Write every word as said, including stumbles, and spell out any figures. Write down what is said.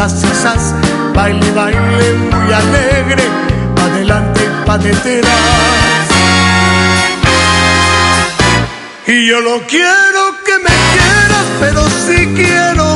sas y sas, baile, baile muy alegre, pa' adelante y pa' detrás. Y yo no quiero que me quieras, pero sí quiero